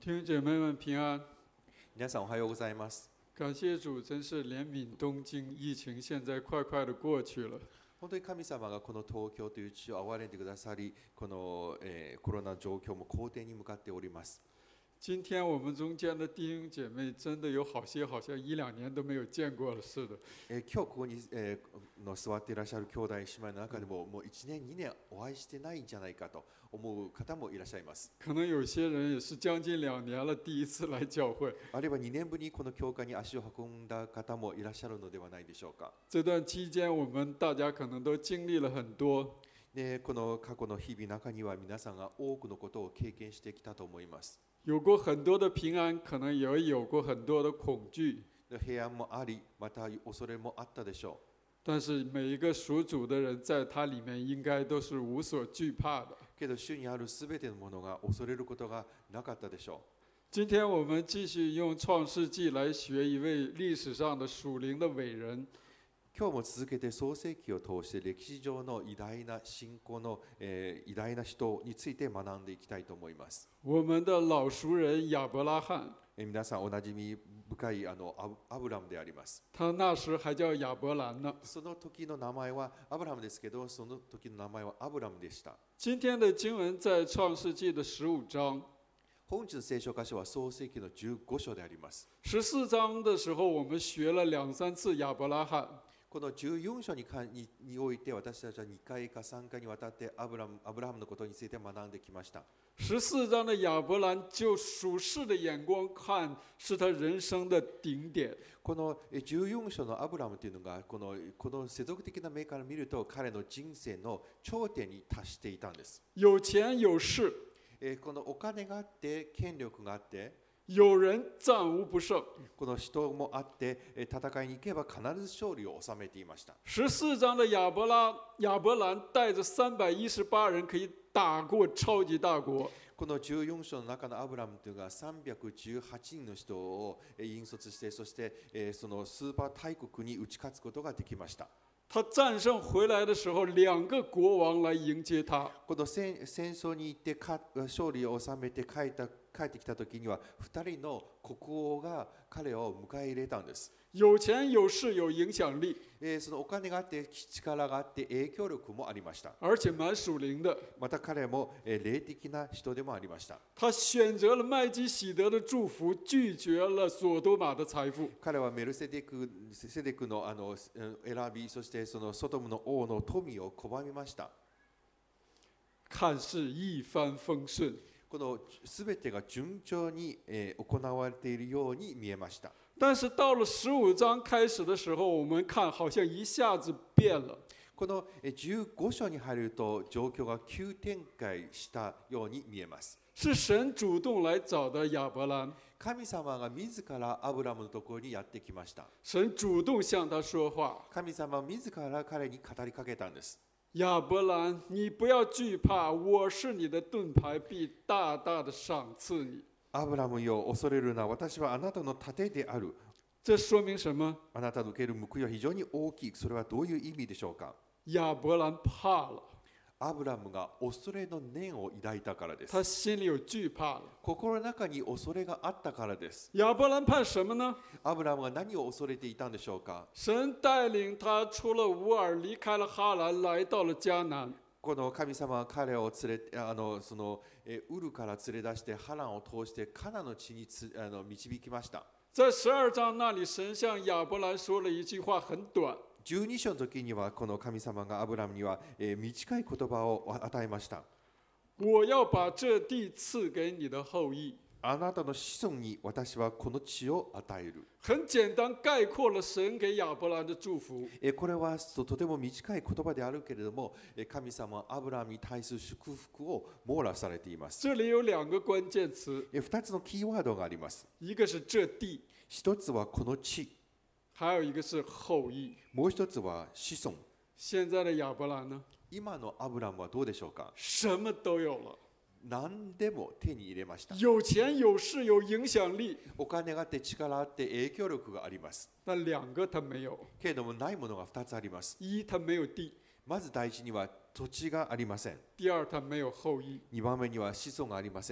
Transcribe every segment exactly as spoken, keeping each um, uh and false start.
弟兄姐妹们平安， 皆さんおはようございます。 感谢主，真是怜悯东京，疫情现在快快的过去了。 本当に神様がこの東京という地を憐れんでくださり、この、えー、コロナ状況も好転に向かっております。 今天我们中间的弟兄姐妹真的有好些，好像一两年都没有见过了似的。 えー、今日ここに、えー、の座っていらっしゃる兄弟姉妹の中でも、もういちねんにねんお会いしてないんじゃないかと思う方もいらっしゃいます。 可能有些人也是将近两年了，第一次来教会。 あるいはにねんぶりにこの教会に足を運んだ方もいらっしゃるのではないでしょうか。 这段期间，我们大家可能都经历了很多。 で、この過去の日々の中には皆さんが多くのことを経験してきたと思います。 有过很多的平安，可能也有过很多的恐惧。 平安もあり、また恐れもあったでしょう。 但是每一个属主的人，在他里面应该都是无所惧怕的。 けど主にあるすべてのものが恐れることがなかったでしょう。 今天我们继续用创世纪来学一位历史上的属灵的伟人。 今日も続けて創世記を通して歴史上の偉大な信仰の、えー、偉大な人について学んでいきたいと思います。 我们的老熟人亚伯拉罕， えー、皆さんおなじみ深いあのアブラムであります。 他那時还叫亚伯蘭呢。 その時の名前はアブラムですけど、その時の名前はアブラムでした。 今天的经文在创世紀的十五章。 本日の聖書箇所は創世記のじゅうご章であります。 十四章的時候，我們學了兩三次亞伯拉罕。 このじゅうよん章にかににおいて私たちはにかいかさんかいにわたってアブラム、アブラハムのことについて学んできました。 十四章的亚伯蘭就屬世的眼光看，是他人生的頂點。 このじゅうよん章のアブラムというのがこの、この世俗的な目から見ると彼の人生の頂点に達していたんです。 有錢有勢。 このお金があって権力があって有人戰無不勝。 この人もあって戦いに行けば必ず勝利を収めていました。 十四章的亞伯拉亞伯蘭帶着三百一十八人可以打過超級大國。 このじゅうよん章の中のアブラムというのがさんびゃくじゅうはちにんの人を引率して、そしてそのスーパー大国に打ち勝つことができました。 他戰勝回來的時候，兩個國王來迎接他。 この 戦, 戦争に行ってか勝利を収めて帰った帰ってきた時にはふたりの国王が彼を迎え入れたんです。 有錢有勢有影響力。 えー、そのお金があって力があって影響力もありました。 而且蠻屬靈的。 また彼も霊的な人でもありました。 他選擇了麥基洗德的祝福，拒絕了所多瑪的財富。 彼はメルセデクセデクのあの選び、そしてそのソドムの王の富を拒みました。 看似一帆風順。 このすべてが順調に行われているように見えました。 但是到了十五章開始的時候，我們看好像一下子變了。 このじゅうご章に入ると状況が急展開したように見えます。 是神主動來找的亞伯蘭。 神様が自らアブラムのところにやってきました。 神主動向他說話。 神様は自ら彼に語りかけたんです。 亞伯蘭，你不要懼怕，我是你的盾牌，必大大的賞賜你。 アブラムよ、恐れるな、私はあなたの盾である。 這說明什麼？ あなたの受ける報いは非常に大きい。それはどういう意味でしょうか？ 亞伯蘭怕了。 アブラムが恐れの念を抱いたからです。 他心裡有懼怕了。 心の中に恐れがあったからです。 亞伯蘭怕什麼呢？ アブラムが何を恐れていたんでしょうか？ 神帶領他出了烏爾，離開了哈蘭，來到了迦南。 この神様は彼を連れあのそのえウルから連れ出してハランを通してカナの地につあの導きました。 在十二章那裡，神向亞伯蘭說了一句話，很短。 じゅうに章の時にはこの神様がアブラムには短い言葉を与えました。 我要把這地賜給你的後裔。 あなたの子孫に私はこの地を与える。 很簡單概括了神給亞伯蘭的祝福。 これはとても短い言葉であるけれども、神様はアブラムに対する祝福を網羅されています。 這裡有兩個關鍵詞。 二つのキーワードがあります。 一個是這地。 一つはこの地。 還有一個是後裔。 もう一つは子孫。 現在的亞伯蘭呢？ 今のアブラムはどうでしょうか？ 什麼都有了。 何でも手に入れました。 有錢有勢有影響力。 お金があって力あって影響力があります。 但兩個他沒有。 けれどもないものが二つあります。 一他沒有地。 まず第一には土地がありません。 第二他沒有後裔。 二番目には子孫がありません。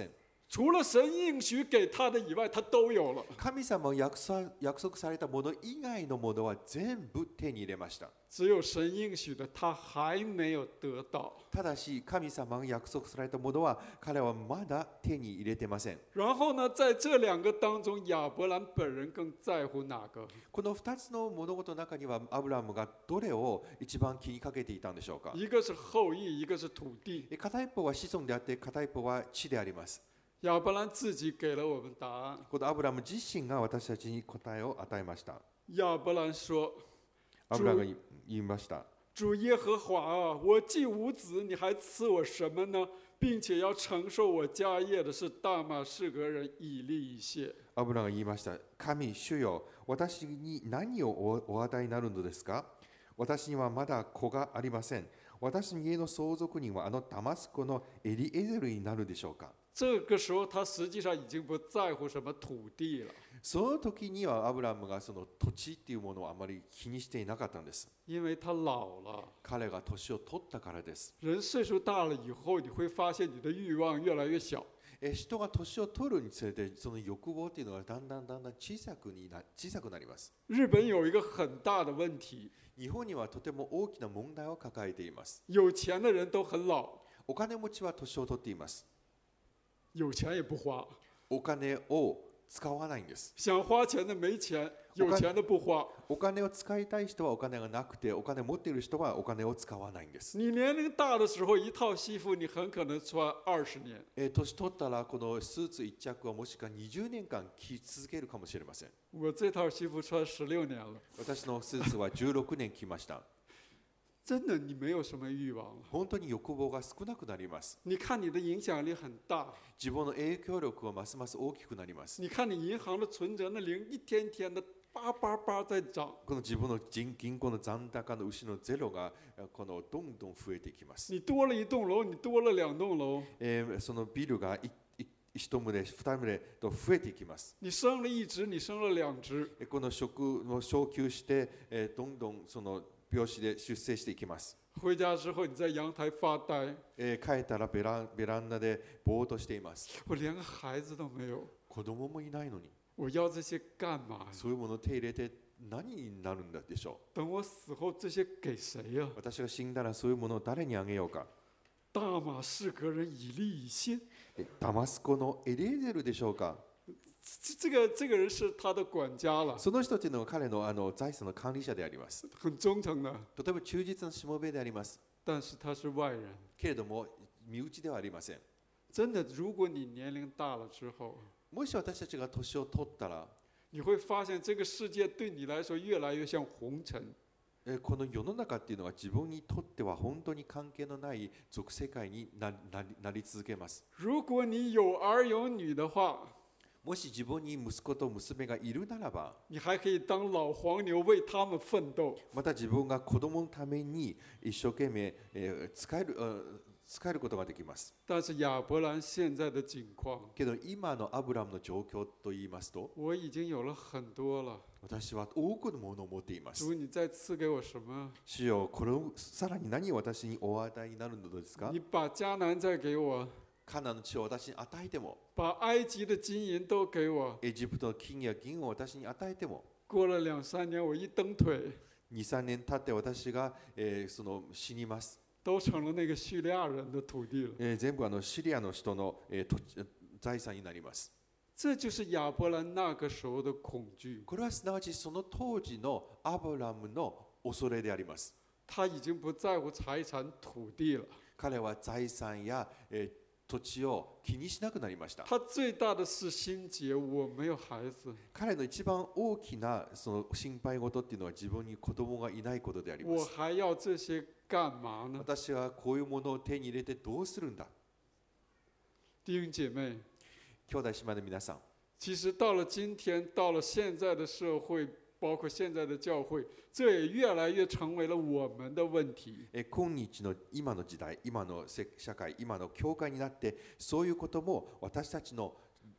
除了神应许给他的以外，他都有了。 神様を約束約束されたもの以外のものは全部手に入れました。 只有神应许的，他还没有得到。 ただし神様が約束されたものは彼はまだ手に入れてません。 然后呢，在这两个当中，亚伯兰本人更在乎哪个？ このふたつの物事の中にはアブラムがどれを一番気にかけていたんでしょうか。 一个是后裔，一个是土地。 片一方は子孫であって片一方は地であります。 亚伯兰自己给了我们答案。 このアブラム自身が私たちに答えを与えました。 亚伯兰说：“ アブラムが言いました。 主耶和华啊，我既无子，你还赐我什么呢？并且要承受我家业的是大马士革人以利以谢。” アブラムが言いました。神、主よ、私に何をお与えになるのですか。私にはまだ子がありません。私の家の相続人はあのダマスコのエリエゼルになるでしょうか。 这个时候，他实际上已经不在乎什么土地了。 その時にはアブラムがその土地っていうものをあまり気にしていなかったんです。 因为他老了。 彼が年を取ったからです。 人岁数大了以后，你会发现你的欲望越来越小。 人が年を取るにつれて、その欲望っていうのがだんだんだんだん小さくにな小さくなります。 日本有一个很大的问题。 日本にはとても大きな問題を抱えています。 有钱的人都很老。 お金持ちは年を取っています。 有钱也不花。 お金を使わないんです。 想花钱的没钱，有钱的不花。 お金を使いたい人はお金がなくて、お金持っている人はお金を使わないんです。 你年龄大的时候，一套西服你很可能穿二十年。 え年取ったらこのスーツ一着はもしくはにじゅうねんかん着続けるかもしれません。 我这套西服穿十六年了。 私のスーツはじゅうろくねん着ました。 真的，你没有什么欲望了。 本当に欲望が少なくなります。 你看你的影响力很大。 自分の影響力はますます大きくなります。 你看你银行的存折，那零一天天的叭叭叭在涨。 この自分の銀行の残高の後ろのゼロがこのどんどん増えていきます。 你多了一栋楼，你多了两栋楼。 えー、そのビルがい一棟、二棟と増えていきます。 你升了一職、你升了兩職。 この職を昇給して、えー、どんどんその病死で出世していきます。 回家之後，你在陽台發呆。 えー、帰ったらベラベランダでぼーっとしています。 我連個孩子都沒有。 子供もいないのに。 我要這些幹嘛？ そういうものを手入れて何になるんだでしょう。 等我死後，這些給誰呀？ 私が死んだらそういうものを誰にあげようか。 大馬士革人以利以謝。 ダマスコのエレーゼルでしょうか。 這個這個人是他的管家了。 その人というのは彼のあの財産の管理者であります。 很忠誠的。 とても忠実なしもべであります。 但是他是外人。 けれども身内ではありません。 真的，如果你年齡大了之後， もし私たちが年を取ったら、 你會發現這個世界對你來說越來越像紅塵。 この世の中っていうのは自分にとっては本当に関係のない俗世界になり、なり続けます。 如果你有兒有女的話， もし自分に息子と娘がいるならば、 你還可以當老黃牛為他們奮鬥。 また自分が子供のために一生懸命、えー、使える、使えることができます。 但是亞伯蘭現在的境況， けど今のアブラムの状況と言いますと、 我已經有了很多了。 私は多くのものを持っています。 主，你再賜給我什麼？ 主よ、これをさらに何を私にお与えになるのですか？ 你把迦南再給我。 カナンの地を私に与えても、 把埃及的金銀都給我。 エジプトの金や銀を私に与えても、 過了兩三年，我一蹬腿， 二三年経って私が、えー、その死にます。 都成了那個敘利亞人的土地了。 えー、全部あのシリアの人の、えー、土地財産になります。 這就是亞伯蘭那個時候的恐懼。 これはすなわちその当時のアブラムの恐れであります。 他已經不在乎財產土地了。 彼は財産や、えー土地を気にしなくなりました。 他最大的是心結，我沒有孩子。 彼の一番大きなその心配事っていうのは自分に子供がいないことであります。 我還要這些幹嘛呢？ 私はこういうものを手に入れてどうするんだ。 弟兄姐妹， 兄弟姉妹の皆さん。 其實到了今天，到了現在的社會，包括現在的教會，這也越來越成為了我們的問題。 今日の今の時代、今の社会、今の教会になって、そういうことも私たちの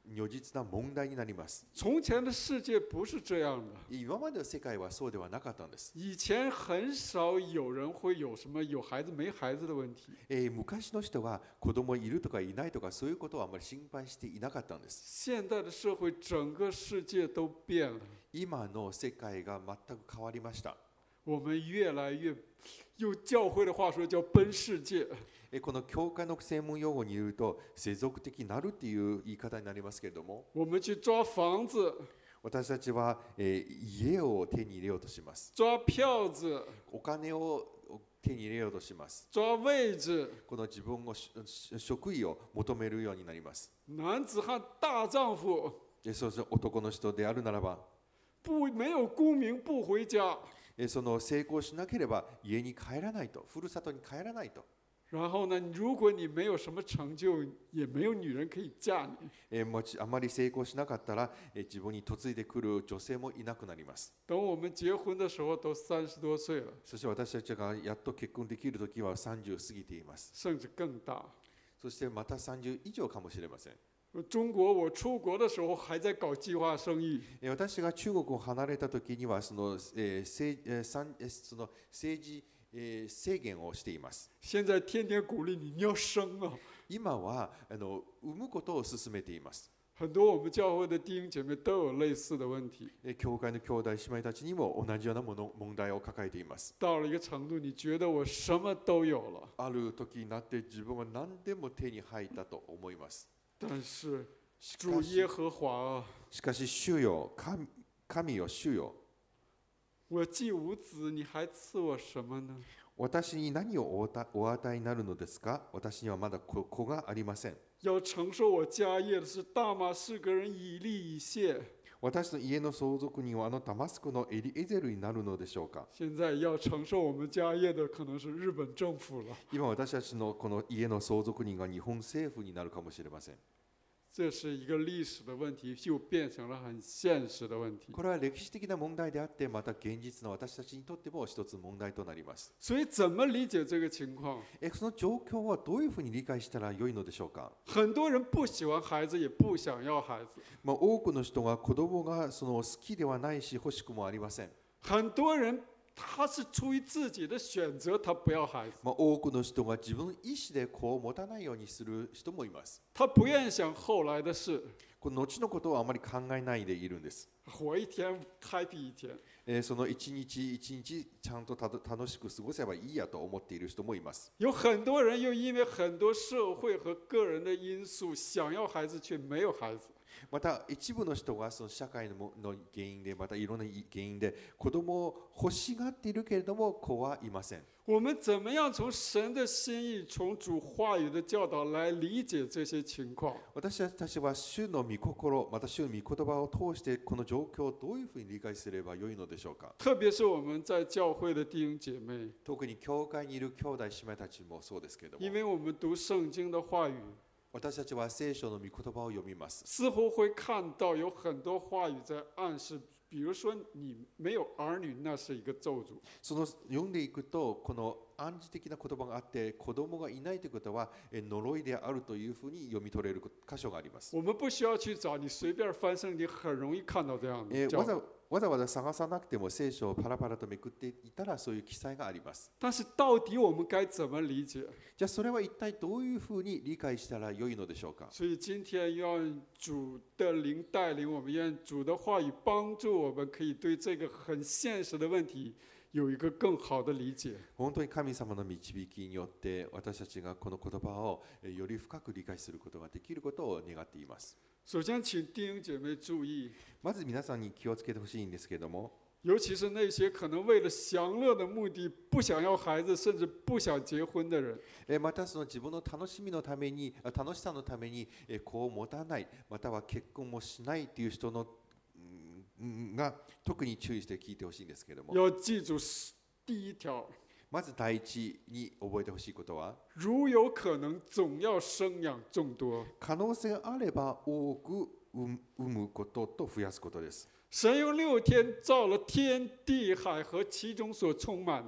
如実な問題になります。 从前的世界不是这样的， 今までの世界はそうではなかったんです。 以前很少有人会有什么有孩子没孩子的问题。 えー、昔の人は子供いるとかいないとかそういうことはあまり心配していなかったんです。 现代的社会，整个世界都变了。 今の世界が全く変わりました。 我们越来越，用教会的话说叫奔世界。 この教会の専門用語に言うと世俗的になるっていう言い方になりますけれども、 我们去抓房子， 私たちは、えー、家を手に入れようとします。 抓票子， お金を手に入れようとします。 抓位置， この自分の職位を求めるようになります。 男子汉大丈夫， そうそう、男の人であるならば、 不没有功名不回家。 その成功しなければ家に帰らないと、ふるさとに帰らないと。 然后呢，如果你没有什么成就，也没有女人可以嫁你。 えもちあまり成功しなかったら、え自分に嫁いでくる女性もいなくなります。 等我们结婚的时候，都三十多岁了， そして私たちがやっと結婚できるときはさんじゅう過ぎています。 甚至更大。 そしてまたさんじゅう以上かもしれません。 中国，我出国的时候还在搞计划生育。 私が中国を離れたときにはその、えー政えーさんその政治えー、制限をしています。 現在天天鼓励你，你要生啊！ 今はあの産むことを進めています。 很多我们教会的弟兄姐妹都有类似的问題。 教会の兄弟姉妹たちにも同じようなもの問題を抱えています。 到了一个程度，你覺得我什麼都有了。 ある時になって自分は何でも手に入ったと思います。 但是主耶和華啊， しかし主よ、神、神よ主よ。 我既無子，你還賜我什麼呢？ 私に何をお与えになるのですか？私にはまだ子がありません。 要承受我家業的是大馬士革人以利以謝。 私の家の相続人はあのダマスコのエリエゼルになるのでしょうか？ 現在要承受我們家業的可能是日本政府了。 今私たちのこの家の相続人が日本政府になるかもしれません。 这是一个历史的问題，就變成了很現實的問題。 これは歴史的な問題であって、また現実の私たちにとっても一つ問題となります。 所以怎麼理解這個情況？ えその状況はどういうふうに理解したら良いのでしょうか？ 很多人不喜歡孩子，也不想要孩子。 まあ、多くの人が子供がその好きではないし欲しくもありません。 很多人他是出於自己的選擇，他不要孩子。 まあ、多くの人が自分の意思で子を持たないようにする人もいます。 他不願意想後來的事。 この後のことをあまり考えないでいるんです。 活一天happy一天。 えー、その一日一日ちゃんとた楽しく過ごせばいいやと思っている人もいます。 有很多人又因為很多社會和個人的因素想要孩子卻沒有孩子。 また一部の人がその社会の原因でまたいろんな原因で子供を欲しがっているけれども子はいません。 我們怎麼樣從神的心意、從主話語的教導來理解這些情況？ 私たちは主の御心、また主の御言葉を通してこの狀況をどういうふうに理解すればよいのでしょうか？ 特別是我們在教會的弟兄姐妹， 特に教會にいる兄弟姉妹たちもそうですけれども、 因為我們讀聖經的話語。 私たちは聖書の御言葉を読みます。 似乎會看到有很多話語在暗示，比如說你沒有兒女，那是一個咒詛。 その読んでいくと、この暗示的な言葉があって、子供がいないということは呪いであるというふうに読み取れる箇所があります。 我們不需要去找，你隨便翻聖經，很容易看到這樣的。 わざわざわざ探さなくても聖書をパラパラとめくっていたらそういう記載があります。 但是到底我們該怎麼理解？ じゃあそれは一體どういうふうに理解したら良いのでしょうか？ 所以今天願主的靈帶領我們，願主的話語幫助我們，可以對這個很現實的問題有一個更好的理解。 本当に神様の導きによって私たちがこの言葉をより深く理解することができることを願っています。 首先請弟兄姐妹注意， まず皆さんに気をつけてほしいんですけれども、 尤其是那些可能為了享樂的目的不想要孩子，甚至不想結婚的人。 またその自分の楽しみのために、楽しさのために子を持たない、または結婚もしないという人のが特に注意して聞いてほしいんですけれども、 要記住第一條。 まず第一に覚えてほしいことは、 如有可能總要生養眾多。 可能性があれば多く産むことと増やすことです。 神用六天造了天地海和其中所充滿的。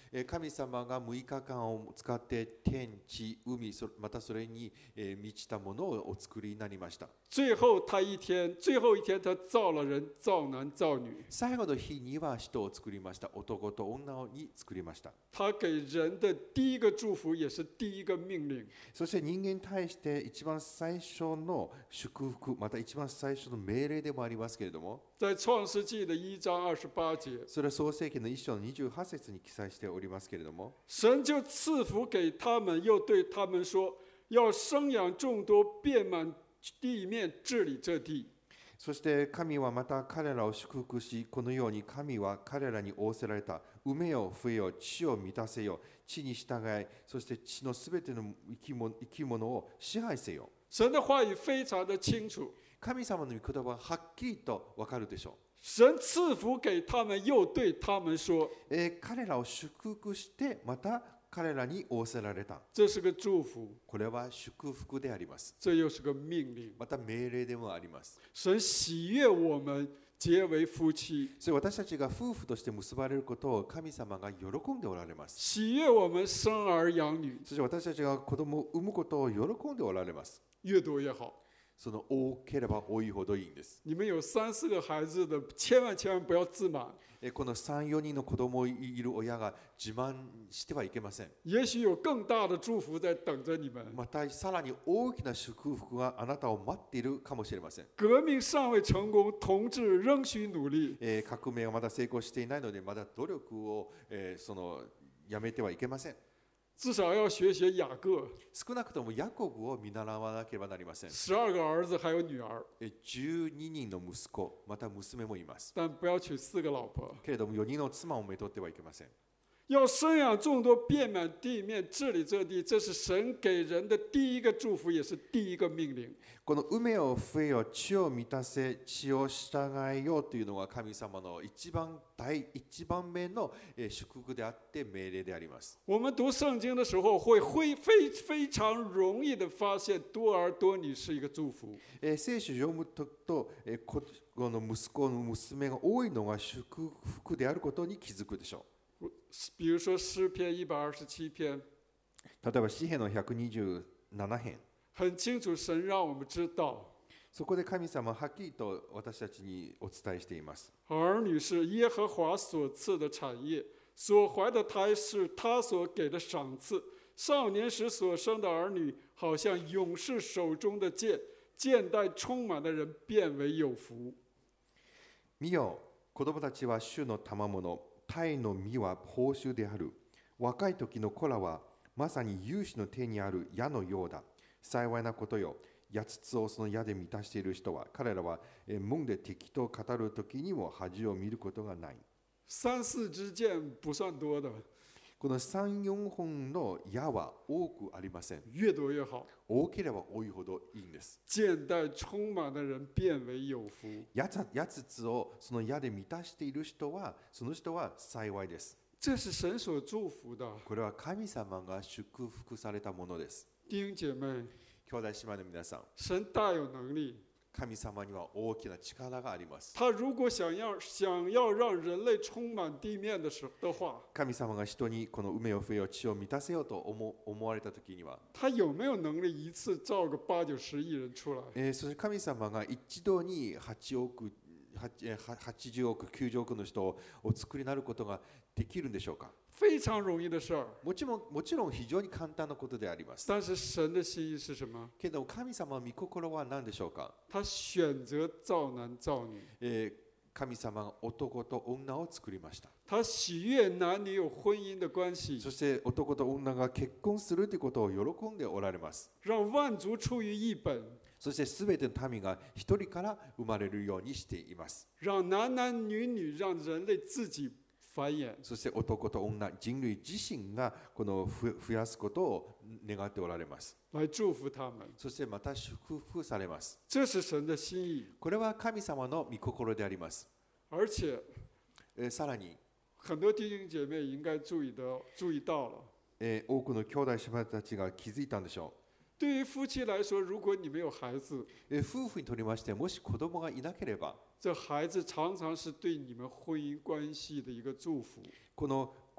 えー神様がむいかかんを使って天地海そまたそれに、えー満ちたものをお作りになりました。 最后他一天，最后一天他造了人，造男造女。 最後の日には人を作りました。男と女に作りました。 他给人的第一个祝福，也是第一个命令。 そして人間に対して一番最初の祝福、また一番最初の命令でもありますけれども、 在创世纪的一章二十八节， それは創世記の一章のにじゅうはち節に記載しておりますけれども、 神就赐福给他们，又对他们说：“要生养众多，遍满地面，治理这地。” そして神はまた彼らを祝福し、このように神は彼らに仰せられた。埋めよ、増えよ、地を満たせよ、地に従い、そして地のすべての生き物、生き物を支配せよ。 神的话语非常的清楚。 神様の御言葉ははっきりとわかるでしょ神赐福给他们，又对他们说う。えー彼らを祝福して、また彼らに仰せられた。：“ 这是个祝福， これは祝福であります。 这又是个命令。 また命令でもあります。” 神喜悦我们结为夫妻， それ私たちが夫婦として結ばれることを神様が喜んでおられます。 喜悦我们生儿养女， そして私たちが子供を産むことを喜んでおられます。 越多越好。 その多ければ多いほどいいんです。 你们有三四个孩子的，千万千万不要自满。 えこのさん、よにんの子供いる親が自慢してはいけません。 也许有更大的祝福在等着你们。 またさらに大きな祝福があなたを待っているかもしれません。 革命尚未成功，同志仍需努力。 えー革命がまだ成功していないので、まだ努力を、えーそのやめてはいけません。 至少要学学雅各， 少なくともヤコブを見習わなければなりません。 十二个儿子还有女儿， えじゅうににんの息子、また娘もいます。 但不要娶四个老婆。 けれどもよにんの妻をめとってはいけません。 要生养众多，遍满地面，治理这地，这是神给人的第一个祝福，也是第一个命令。 この埋めよ、増えよ、地を満たせ、地を従えよというのは神様の一番第一番目のえー祝福であって命令であります。 我们读圣经的时候，会会非非常容易的发现，多儿多女是一个祝福。 えー聖書を読むとと、えーここの息子の娘が多いのが祝福であることに気づくでしょ比如说诗篇一百二十七篇， う。例えば詩篇のひゃくにじゅうなな編。 很清楚，神让我们知道， そこで神様ははっきりと私たちにお伝えしています。 儿女是耶和华所赐的产业，所怀的胎是他所给的赏赐。少年时所生的儿女，好像勇士手中的剑，剑带充满的人变为有福。 見よ、子供たちは主の賜物、胎の実は報酬である。若い時の子らはまさに勇士の手にある矢のようだ。幸いなことよ。矢筒をその矢で満たしている人は、彼らはえー門で敵と語る時にも恥を見ることがない。 三四支箭不算多的， このさん、よんほんの矢は多くありません。 越多越好。 多ければ多いほどいいんです。 剑带充满的人变为有福。 矢つ矢筒をその矢で満たしている人は、その人は幸いです。 这是神所祝福的。 これは神様が祝福されたものです。 弟兄姐妹， 兄弟姉妹の皆さん、 神大有能力。 神様には大きな力があります。 他如果想要想要让人类充满地面的时的话， 神様が人にこの埋めよ増えよ地を満たせようと思思われた時には、 他有没有能力一次造个八九十亿人出来？ えーそして神様が一度にはちおく、はちえーはちじゅうおく、きゅうじゅうおくの人をお作りになることができるんでしょうか。 非常容易的事儿。 もちろん、もちろん非常に簡単なことであります。 但是神的心意是什么？ けど神様の御心は何でしょうか。 他选择造男造女， えー神様が男と女を作りました。 他喜悦男女有婚姻的关系， そして男と女が結婚するということを喜んでおられます。 让万族出于一本， そしてすべての民が一人から生まれるようにしています。 让男男女女，让人类自己繁衍。 そして男と女、人類自身がこのふ増やすことを願っておられます。 来祝福他们， そしてまた祝福されます。 这是神的心意。 これは神様の御心であります。 而且えーさらに、 很多弟兄姐妹应该注意到注意到了。 えー多くの兄弟姉妹たちが気づいたんでしょ对于夫妻来说，如果你没有孩子， う。えー夫婦にとりまして、もし子供がいなければ、 这孩子常常是对你们婚姻关系的一个祝福。 この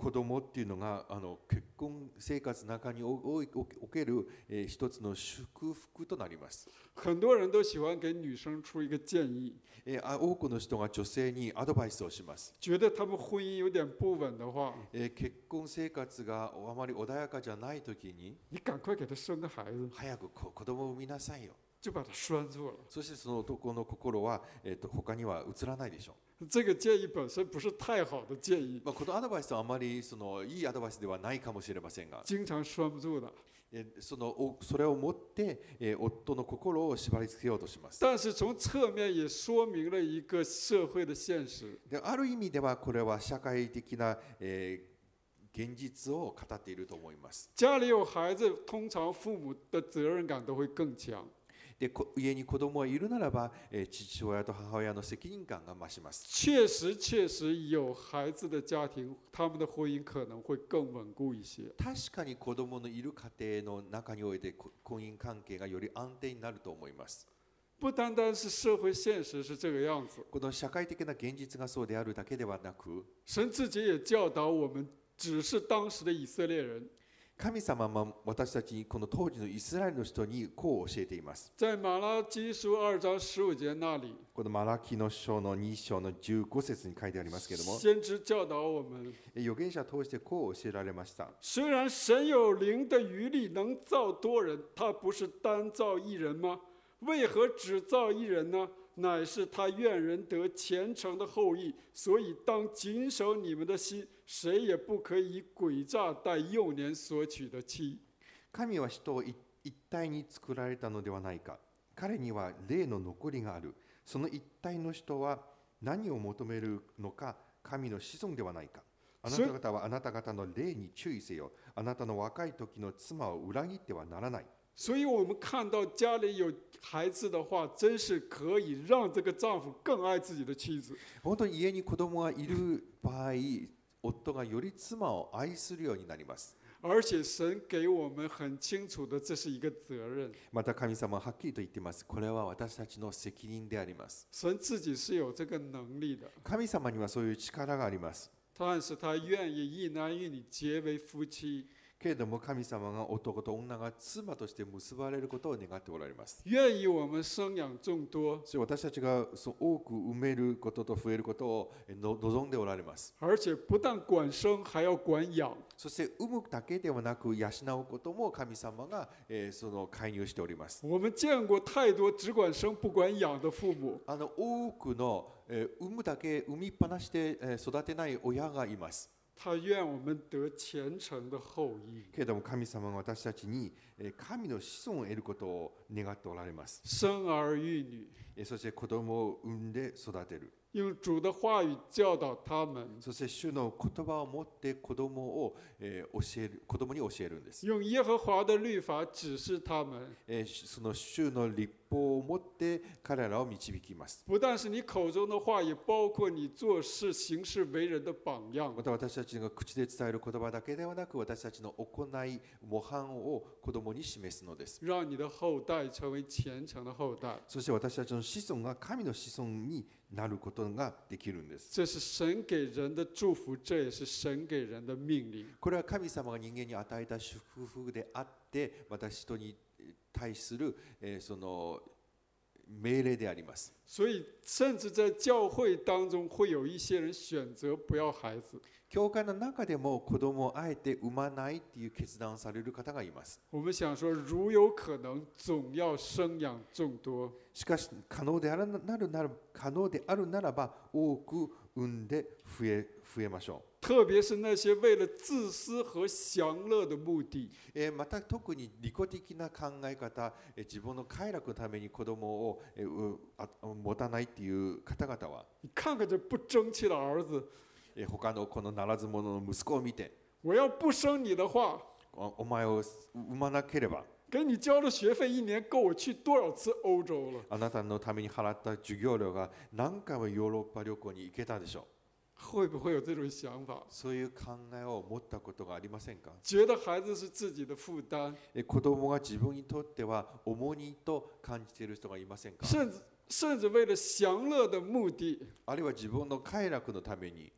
子供っていうのがあの結婚生活の中におおおおける、えー一つの祝福となります。 很多人都喜欢给女生出一个建议， えーあ多くの人が女性にアドバイスをします。 觉得他们婚姻有点不稳的话， えー結婚生活があまり穏やかじゃないときに、 你赶快给他生个孩子， 早くこ子供を産みなさいよ。 就把他拴住了。 そしてその男の心は、えー、と他には移らないでしょ这个建议本身不是太好的建議う。、まあ、このアドバイスはあまりそのいいアドバイスではないかもしれませんが、 经常拴不住的。 えーそのおそれを持って、えー夫の心を縛り付けようとします。 但是从侧面也说明了一个社会的现实， である意味ではこれは社会的な、えー現実を語っていると思います。 家里有孩子，通常父母的责任感都会更强。 でこ家に子供がいるならば、えー父親と母親の責任感が増します。 确实，确实有孩子的家庭，他们的婚姻可能会更稳固一些。 確かに子供のいる家庭の中においてこ婚姻関係がより安定になると思います。 不单单是社会现实是这个样子， この社会的な現実がそうであるだけではなく、 神自己也教导我们，只是当时的以色列人。 神様も私たちにこの当時のイスラエルの人にこう教えています。 在马拉基书二章十五节那里， このマラキの書のに章のじゅうご節に書いてありますけれども、 先知教导我们： 預言者を通してこう教えられました。 虽然神有灵的余力，能造多人，他不是单造一人吗？为何只造一人呢？乃是他愿人得虔诚的后裔，所以当谨守你们的心，谁也不可以诡诈待幼年所娶的妻。 神は人を一一体に作られたのではないか。彼には霊の残りがある。その一体の人は何を求めるのか、神の子孫ではないか。あなた方はあなた方の霊に注意せよ。あなたの若い時の妻を裏切ってはならない。 所以我们看到家里有孩子的话，真是可以让这个丈夫更爱自己的妻子。 本当に家に子供がいる場合、夫がより妻を愛するようになります。 而且神给我们很清楚的，这是一个责任。 また神様ははっきりと言っています。これは私たちの責任であります。 神自己是有这个能力的， 神様にはそういう力があります。 但是他愿意一男一女结为夫妻， けれども神様が男と女が妻として結ばれることを願っておられます。 愿意我们生养众多， そして私たちがそう多く埋めることと増えることをの望んでおられます。 而且不但管生，还要管养。 そして産むだけではなく養うことも神様が、えーその介入しております。 我们见过太多只管生不管养的父母， あの多くの、えー産むだけ産みっぱなしで、えー育てない親がいます。 他愿我们得虔诚的后裔， けれども神様が私たちにえー神の子孫を得ることを願っておられます。 生儿育女， えーそして子供を産んで育てる。 用主的话语教导他们， そして主の言葉を持って子供を、えー教える、子供に教えるんです。 用耶和华的律法指示他们。 えーその主の立法を持って彼らを導きます。 不但是你口中的话，也包括你做事、行事为人的榜样ま。た私たちが口で伝える言葉だけではなく、私たちの行い、模範を子供に示すのです。 让你的后代成为虔诚的后代， そして私たちの子孫が神の子孫になることができるんです。 这是神给人的祝福，这也是神给人的命令。 これは神様が人間に与えた祝福であって、また人に対する、えーその命令であります。 所以，甚至在教会当中，会有一些人选择不要孩子。 教会の中でも子供をあえて産まないっていう決断をされる方がいます。 我们想说，如有可能，总要生养众多。 しかし可能であるなるなら可能であるならば多く産んで増え増えましょう。 特别是那些为了自私和享乐的目的， えーまた特に利己的な考え方、えー自分の快楽のために子供を、えーうあ持たないっていう方々は、 你看看这不争气的儿子， えー他のこのならず者の息子を見て、 我要不生你的话， おお前を産まなければ给你交的学费一年够我去多少次欧洲了？ あなたのために払った授業料が何回もヨーロッパ旅行に行けたでしょう。 会不会有这种想法？ そういう考えを持ったことがありませんか？ 觉得孩子是自己的负担， え子供が自分にとっては重荷と感じている人がいませんか？ 甚至甚至为了享乐的目的， あるいは自分の快楽のために、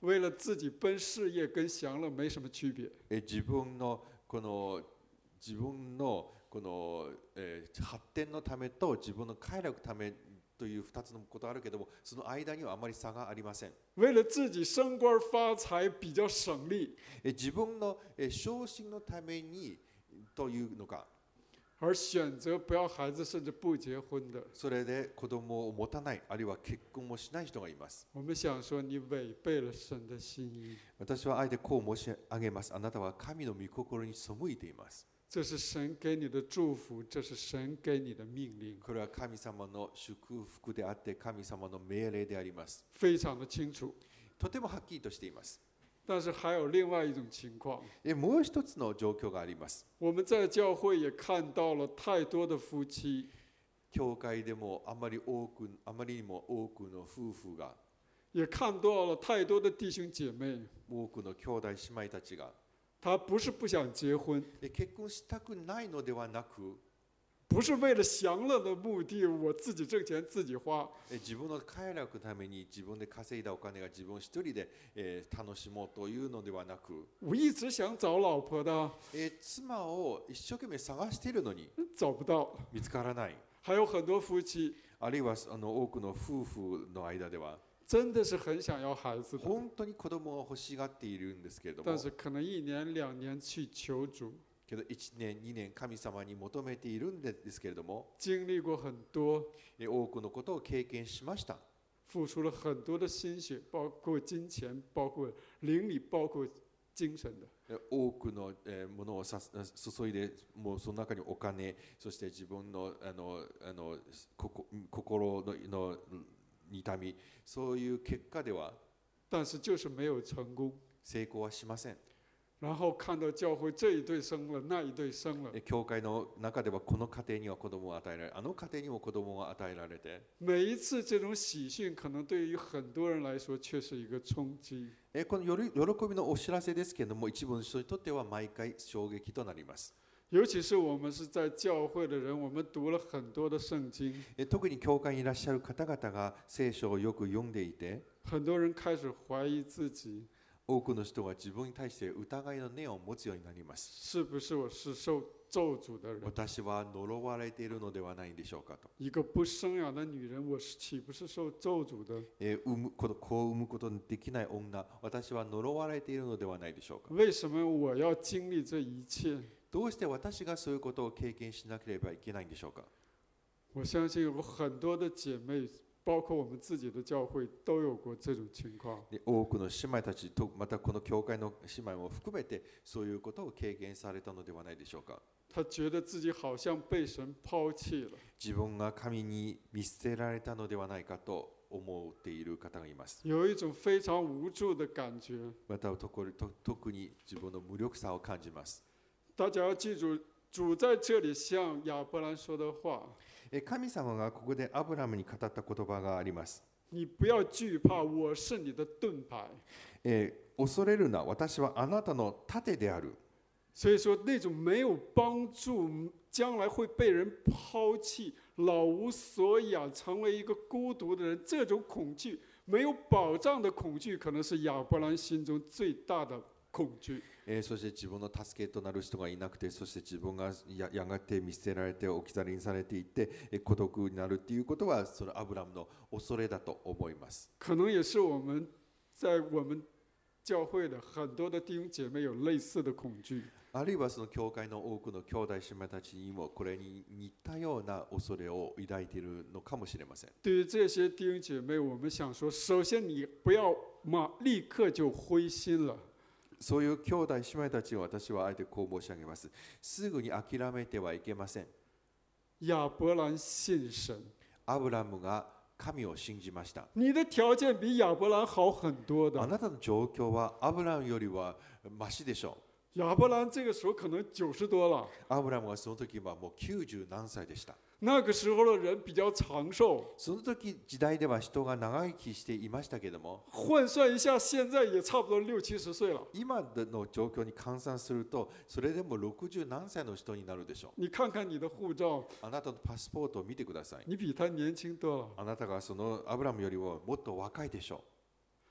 为了自己奔事业跟享乐没什么区别。 え自分のこの自分のこの、えー発展のためと自分の快楽のためというふたつのことあるけども、その間にはあまり差がありません。 为了自己升官发财比较省力， え自分のえ昇進のためにというのか、 而选择不要孩子甚至不结婚的， それで子供を持たない、あるいは結婚もしない人がいます。 我们想说你违背了神的心意。 私はあえてこう申し上げます。あなたは神の御心に背いています。 这是神给你的祝福，这是神给你的命令， これは神様の祝福であって、神様の命令であります。 非常的清楚。 とてもはっきりとしています。 但是还有另外一种情况， えもう一つの状況があります。 我们在教会也看到了太多的夫妻， 教会でもあまり多く、あまりにも多くの夫婦が、 也看到了太多的弟兄姐妹， 多くの兄弟姉妹たちが、 他不是不想结婚， え結婚したくないのではなく、 不是为了享乐的目的，我自己挣钱自己花， え自分の快楽のために自分で稼いだお金が自分一人で、えー楽しもうというのではなく、 我一直想找老婆的， え妻を一生懸命探しているのに找不到。 見つからない。 还有很多夫妻あるいはあの多くの夫婦の間では真的是很想要孩子的， 本当に子供を欲しがっているんですけれども、 但是可能一年两年去求主， けどいちねんにねん神様に求めているんですけれども、 经历过很多， え多くのことを経験しました。 付出了很多的心血，包括金钱，包括灵里，包括精神的。 え多くのえものをさ注いで、もうその中にお金、そして自分のあのあのここ心のの痛み、そういう結果では但是就是没有成功。 成功はしません。 然后看到教会这一对生了，那一对生了， え教会の中ではこの家庭には子供を与えられ、あの家庭にも子供が与えられて、 每一次这种喜讯，可能对于很多人来说却是一个冲击。 えこのより喜びのお知らせですけれども、一部の人にとっては毎回衝撃となります。 尤其是我们是在教会的人，我们读了很多的圣经， え特に教会にいらっしゃる方々が聖書をよく読んでいて、 很多人开始怀疑自己， 多くの人が自分に対して疑いの念を持つようになります。 是不是我是受咒诅的人？ 私は呪われているのではないでしょうかと。 一个不生养的女人，我是岂不是受咒诅的？ え産むこと子を産むことのできない女、私は呪われているのではないでしょうか。 为什么我要经历这一切？ どうして私がそういうことを経験しなければいけないんでしょうか。 我相信有很多的姐妹，包括我们自己的教会，都有过这种情况。 で多くの姉妹たちと、またこの教会の姉妹も含めて、そういうことを経験されたのではないでしょうか。 她觉得自己好像被神抛弃了， 自分が神に見捨てられたのではないかと思っている方がいます。 有一种非常无助的感觉。 またところと特に自分の無力さを感じます。 大家要记住，主在这里向亚伯兰说的话： え神様がここでアブラムに語った言葉があります。 你不要惧怕，我是你的盾牌。 え恐れるな、私はあなたの盾である。 所以说，那种没有帮助，将来会被人抛弃、老无所养、成为一个孤独的人，这种恐惧、没有保障的恐惧，可能是亚伯兰心中最大的恐惧。 えー、そして自分の助けとなる人がいなくて、そして自分が や, やがて見捨てられて置き去りにされていって、えー、孤独になるということは、そのアブラムの恐れだと思います。 可能也是我们在我们教会的很多的弟兄姐妹有类似的恐惧。 あるいはその教会の多くの兄弟姉妹たちにもこれに似たような恐れを抱いているのかもしれません。 对于这些弟兄姐妹，我们想说，首先你不要马立刻就灰心了。 そういう兄弟姉妹たちを私はあえてこう申し上げます。すぐに諦めてはいけません。 亚伯兰信神， アブラムが神を信じました。 你的条件比亚伯兰好很多的。 あなたの状況はアブラムよりはマシでしょう。 亚伯兰这个时候可能九十多了， アブラムはその時はもうきゅうじゅう何歳でした。 那个时候的人比较长寿。 その時時代では人が長生きしていましたけれども、 换算一下，现在也差不多六七十岁了。 今の状況に換算すると、それでもろくじゅう何歳の人になるでしょう。 你看看你的护照， あなたのパスポートを見てください。 你比他年轻多了。 あなたがそのアブラムよりももっと若いでしょ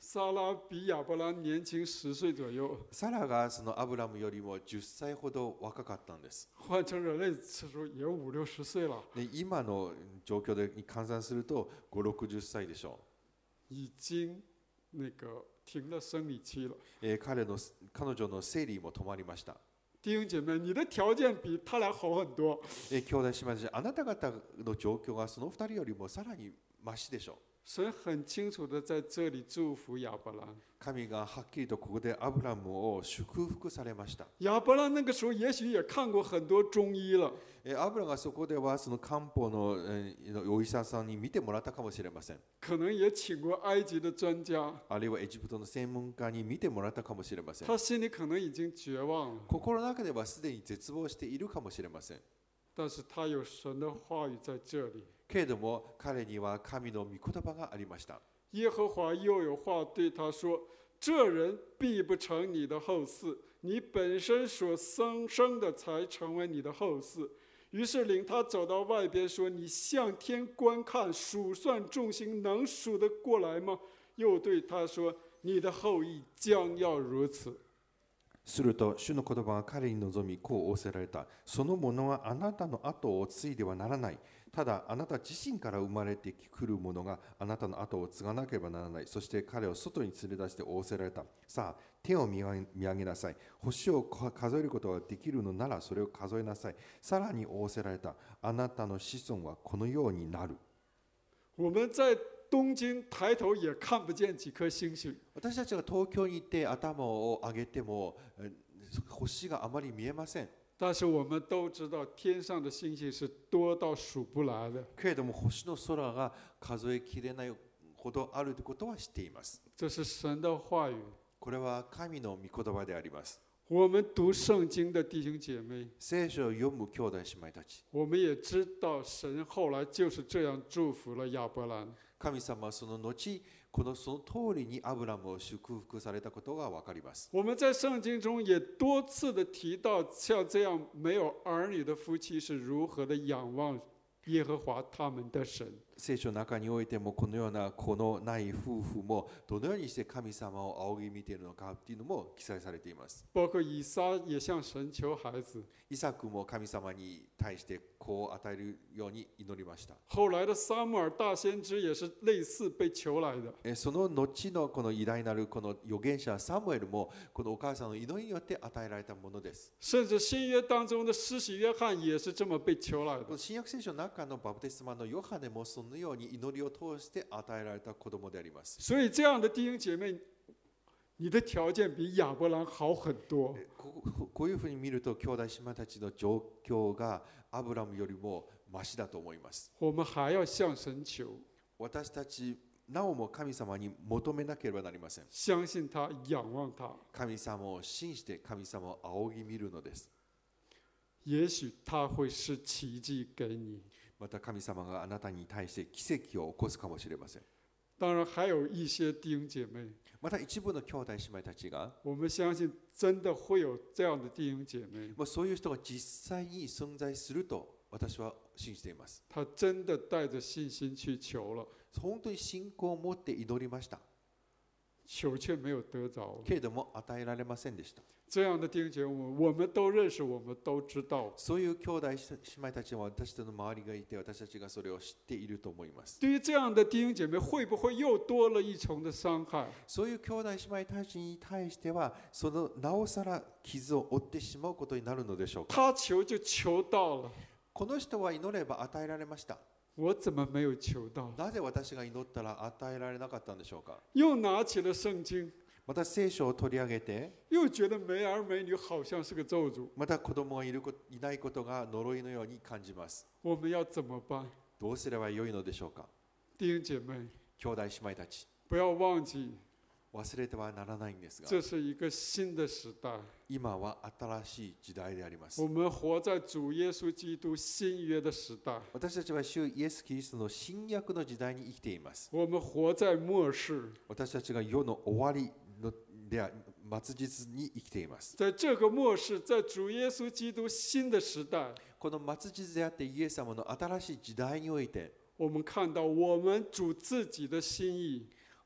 撒拉比亚伯兰年轻十岁左右， サラがそのアブラムよりもじゅっさいほど若かったんです。 换成人类次数也五六十岁了。 で今の状況で換算するとご、ろくじゅっさいでしょ已经那个停了生理期了。 う。えー彼の彼女の生理も止まりました。 弟兄姐妹，你的条件比他俩好很多。 えー兄弟姉妹たち、あなた方の状況がそのふたりよりもさらにマシでしょう。 神很清楚的在这里祝福亚伯兰。 神がはっきりとここでアブラムを祝福されました。 亚伯兰那个时候也许也看过很多中医了， えーアブラムがそこではその漢方の、えーお医者さんに見てもらったかもしれません。 可能也请过埃及的专家， あるいはエジプトの専門家に見てもらったかもしれません。 他心里可能已经绝望了， 心の中ではすでに絶望しているかもしれません。 但是他有神的话语在这里。 けれども彼には神の御言葉がありました。 耶和华又有话对他说：“这人必不成你的后嗣，你本身所生生的才成为你的后嗣。”于是领他走到外边，说：“你向天观看，数算众星，能数得过来吗？”又对他说：“你的后裔将要如此。” すると主の言葉が彼に望みこう仰せられた。その者はあなたの後を継いではならない。ただあなた自身から生まれてくる者があなたの後を継がなければならない。そして彼を外に連れ出して仰せられた。さあ手を見上げなさい。星を数えることができるのならそれを数えなさい。さらに仰せられた。あなたの子孫はこのようになる。 我们在东京抬头也看不见几颗星星， 私たちが東京に行って頭を上げてもえ星があまり見えません。 但是我们都知道天上的星星是多到数不来的。 けれども星の空が数えきれないほどあるということは知っています。 这是神的话语。 これは神の御言葉であります。 我们读圣经的弟兄姐妹， 聖書を読む兄弟姉妹たち、 我们也知道神后来就是这样祝福了亚伯兰。 神様はその後このその通りにアブラムを祝福されたことが分かります。 我们在圣经中也多次的提到，像这样没有儿女的夫妻是如何的仰望耶和华他们的神。 聖書の中においてもこのような子のない夫婦もどのようにして神様を仰ぎ見ているのかっていうのも記載されています。 包括以撒也向神求孩子， イサクも神様に対して子を与えるように祈りました。 后来的撒母耳大先知也是类似被求来的。 えその後のこの偉大なるこの預言者サムエルもこのお母さんの祈りによって与えられたものです。 甚至新约当中的施洗约翰也是这么被求来的。 この新約聖書の中のバプテスマのヨハネもそのように祈りを通して与えられた子供であります。 所以这样的弟兄姐妹，你的条件比亚伯兰好很多。 こここういうふうに見ると兄弟姉妹たちの状況がアブラムよりもマシだと思います。 我们还要向神求， 私たちなおも神様に求めなければなりません。 相信他，仰望他。 神様を信じて神様を仰ぎ見るのです。 也许他会是奇迹给你。 また神様があなたに対して奇跡を起こすかもしれません。 当然还有一些弟兄姐妹， また一部の兄弟姉妹たちが、 我们相信真的会有这样的弟兄姐妹， もうそういう人が実際に存在すると私は信じています。 他真的带着信心去求了， 本当に信仰を持って祈りました。 求却没有得着。 けれども与えられませんでした。 这样的弟兄姐妹，我们都认识，我们都知道。 そういう兄弟姉妹たちは私たちの周りがいて、私たちがそれを知っていると思います。 对于这样的弟兄姐妹，会不会又多了一重的伤害？ そういう兄弟姉妹たちに対しては、そのなおさら傷を負ってしまうことになるのでしょうか。 他求就求到了， この人は祈れば与えられました。 我怎么没有求到？ なぜ私が祈ったら与えられなかったんでしょうか。 又拿起了圣经， また聖書を取り上げて、 又觉得没儿没女好像是个咒诅。 また子供がいることいないことが呪いのように感じます。 我们要怎么办？ どうすればよいのでしょうか。 弟兄姐妹， 兄弟姉妹たち、 不要忘记， 忘れてはならないんですが、 这是一个新的时代。 今は新しい時代であります。 我们活在主耶稣基督新约的时代。 私たちは主イエス・キリストの新約の時代に生きています。 我们活在末世。 私たちが世の終わりのであ末日に生きています。 在这个末世，在主耶稣基督新的时代， この末日であってイエス様の新しい時代において、 我们看到我们主自己的心意。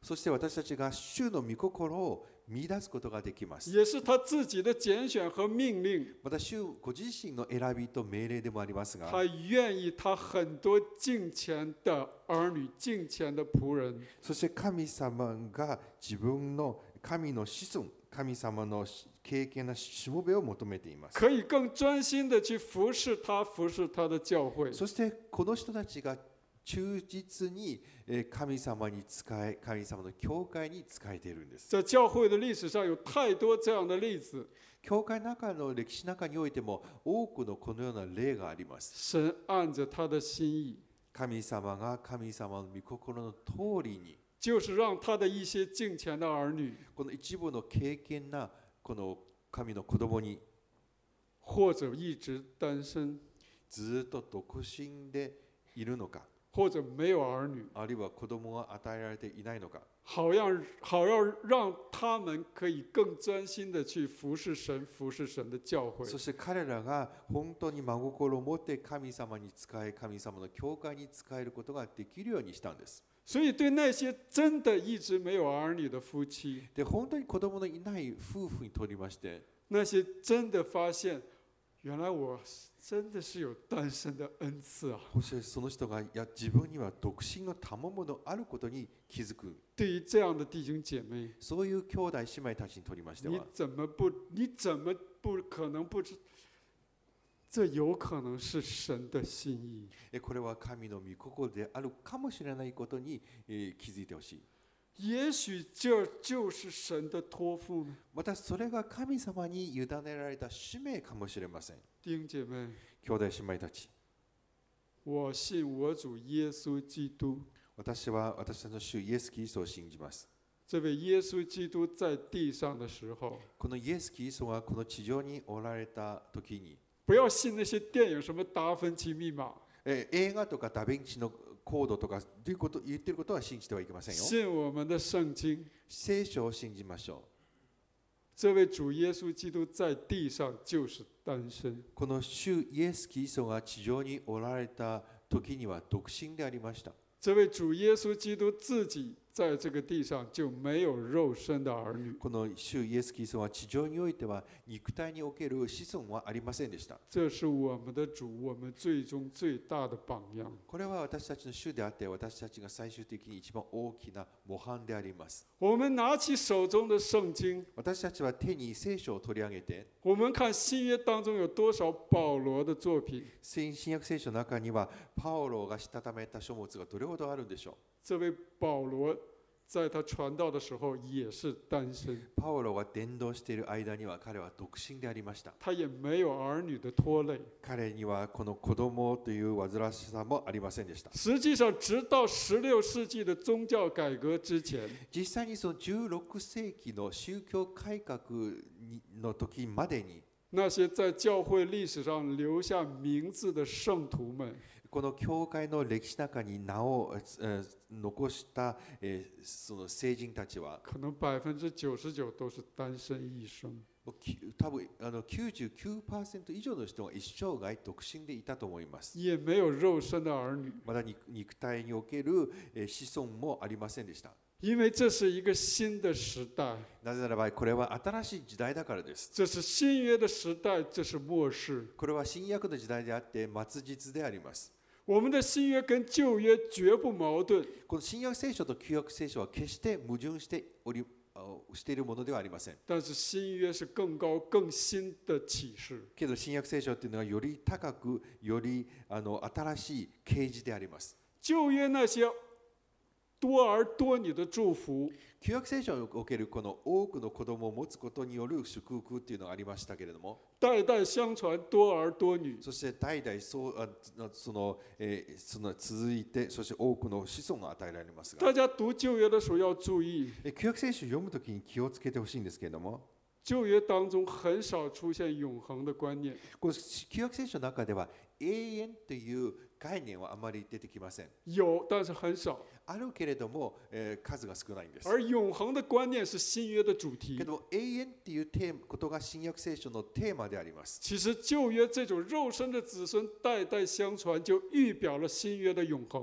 そして私たちが主の御心を見出すことができます。 也是他自己的拣选和命令。 また主ご自身の選びと命令でもありますが、 他愿意他很多敬虔的儿女、敬虔的仆人， そして神様が自分の神の子孫、神様の経験なしもべを求めています。 可以更专心的去服侍他、服侍他的教会。 そしてこの人たちが忠実に神様に仕え、神様の教会に仕えているんです。 在教会的历史上有太多这样的例子。 教会の中の歴史の中においても多くのこのような例があります。 神按着他的心意， 神様が神様の御心の通りに、 就是让他的一些敬虔的儿女， この一部の敬虔なこの神の子供に、 或者一直单身， ずっと独身でいるのか、 或者没有儿女， あるいは子供が与えられていないのか、 好让好要让他们可以更专心的去服侍神、服侍神的教会。 そして彼らが本当に真心を持って神様に仕え、神様の教会に仕えることができるようにしたんです。 所以对那些真的一直没有儿女的夫妻， で、本当に子供のいない夫婦にとりまして、 那些真的发现，原来我真的是有单身的恩赐啊！ そしてその人がいや自分には独身の賜物のあることに気づく。 对于这样的弟兄姐妹， そういう兄弟姉妹たちにとりまして你は、 怎么不？你怎么不可能不知？这有可能是神的心意。 えこれは神の御心であるかもしれないことに、えー気づいてほしい。 也许这就是神的托付呢， またそれが神様に委ねられた使命かもしれません。 弟兄姐妹， 兄弟姉妹たち、 我信我主耶稣基督。 私は私たちの主イエス・キリストを信じます。 这位耶稣基督在地上的时候， このイエス・キリストがこの地上におられた時に、 不要信那些電影什麼達芬奇密碼， え映画とかダヴィンチのコードとかということ言ってることは信じてはいけませんよ。 信我們的聖經。 聖書を信じましょ這位主耶穌基督在地上就是單身。 う。この主イエス・キリストが地上におられた時には独身でありました。 這位主耶穌基督自己在這個地上就沒有肉身的兒女。 この主イエス・キリストは地上においては肉体における子孫はありませんでした。 這是我們的主，我們最終最大的榜樣。 これは私たちの主であって、私たちが最終的に一番大きな模範であります。 我們拿起手中的聖經， 私たちは手に聖書を取り上げて、 我們看新約當中有多少保羅的作品。 新約聖書の中にはパオロがしたためた書物がどれほどあるんでしょ這位保羅在他傳道的時候也是單身， う。パオロが伝道している間には彼は独身でありました。 他也沒有兒女的拖累。 彼にはこの子供という煩わしさもありませんでした。 實際上，直到十六世紀的宗教改革之前， 実際にそのじゅうろく世紀の宗教改革の時までに、 那些在教會歷史上留下名字的聖徒們， この教会の歴史の中に名をえー残した、えーその聖人たちは、 可能百分之九十九都是單身一生。 もうき多分あの きゅうじゅうきゅうパーセント 以上の人が一生涯独身でいたと思います。 也没有肉身的兒女， まだ肉肉体における、えー子孫もありませんでした。 因為這是一個新的時代， なぜならばこれは新しい時代だからです。 這是新約的時代，這是末世。 これは新約の時代であって末日であります。 我們的新約跟舊約絕不矛盾， この新約聖書と旧約聖書は決して矛盾しておりしているものではありません。 但是新約是更高、更新的啟示。 けど新約聖書というのはより高く、よりあの新しい啓示であります。 舊約那些多兒多女的祝福， 旧約聖書におけるこの多くの子供を持つことによる祝福っていうのがありましたけれども、 代代相傳多兒多女， そして代々そうあその、えーその続いて、そして多くの子孫が与えられますが、 大家讀舊約的時候要注意， え旧約聖書を読むときに気をつけてほしいんですけれども、 舊約當中很少出現永恆的觀念。 この旧約聖書の中では永遠という概念はあまり出てきません。 有，但是很少。 あるけれども、えー数が少ないんです。 而永恆的觀念是新約的主題け。ど永遠っていうテーマことが新約聖書のテーマであります。 其實舊約這種肉身的子孫代代相傳，就預表了新約的永恆。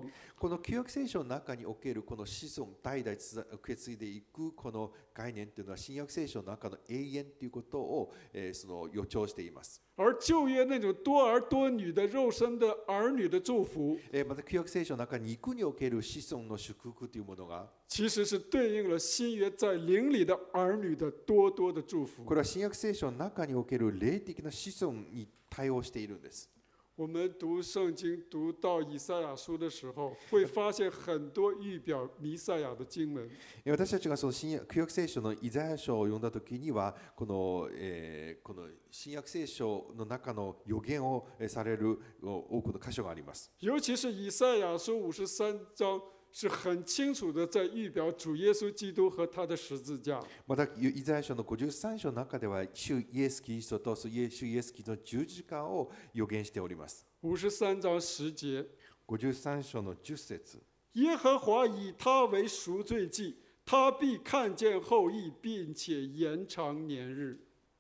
この旧約聖書の中におけるこの子孫代々つ受け継いでいくこの概念というのは新約聖書の中の永遠ということを、えー、その予兆しています。 而旧约那种多儿多女的肉身的儿女的祝福， えー、また旧約聖書の中に肉における子孫の祝福というものが、 其实是对应了新约在灵里的儿女的多多的祝福。 これは新約聖書の中における霊的な子孫に対応しているんです。 我们读圣经读到以赛亚书的时候，会发现很多预表弥赛亚的经文。 私たちがその新約旧約聖書のイザヤ書を読んだときには、この、えー、この新約聖書の中の予言をされる多くの箇所があります。 尤其是以赛亚书五十三章。是很清楚的在预表主耶稣基督和他的十字架。 またイザヤ書のごじゅうさん章の中では主イエス・キリストと主イエス・キリストの十字架を予言しております。 五十三章十节。 ごじゅうさん章のじゅっ節。 耶和华以他为赎罪祭，他必看见后裔，并且延长年日。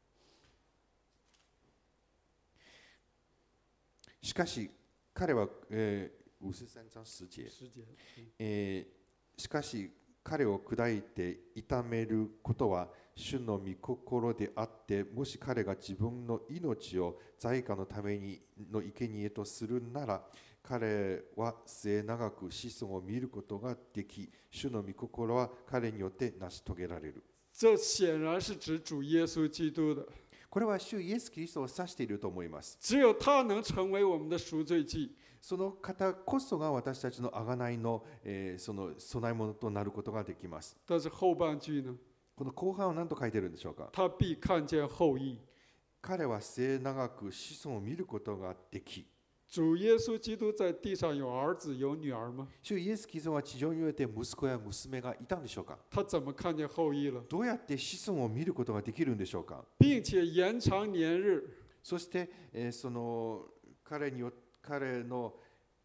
しかし彼は、えー五十三章十節、えー、しかし彼を砕いて痛めることは主の御心であって、もし彼が自分の命を罪過のためにの生贄とするなら、彼は末永く子孫を見ることができ、主の御心は彼によって成し遂げられる。 这显然是指主耶稣基督的。 これは主イエス・キリストを指していると思います。 只有他能成为我们的赎罪祭。 その方こそが私たちの贖いの、えー、その供え物となることができます。 但是後半句呢？ この後半は何と書いているんでしょうか。 他必看見後裔。 彼は末永く子孫を見ることができ。 主耶稣基督在地上有兒子有女兒嗎？ 主イエス・キリストは地上において息子や娘がいたんでしょうか。 他怎麼看見後裔了？ どうやって子孫を見ることができるんでしょうか。 並且延長年日。 そして、えー、その彼によ彼の